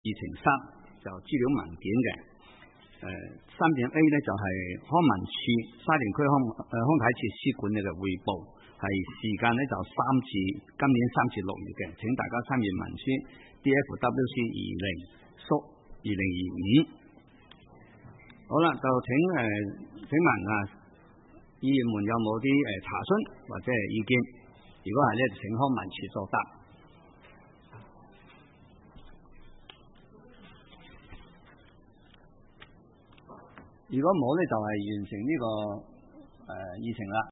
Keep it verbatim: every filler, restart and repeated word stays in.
二乘三就資料文件嘅，誒三點 A 咧就係、是、康文署沙田區康誒康體設施管理嘅彙報，係時間咧就三至今年三至六月嘅，請大家參閱文書 D F W C 二零縮二零二五。好啦，就請誒、呃、請問啊，議員們有冇啲誒查詢或者係意見？如果係咧，就請康文署作答。如果冇咧，就係完成呢、這個誒、呃、議程啦。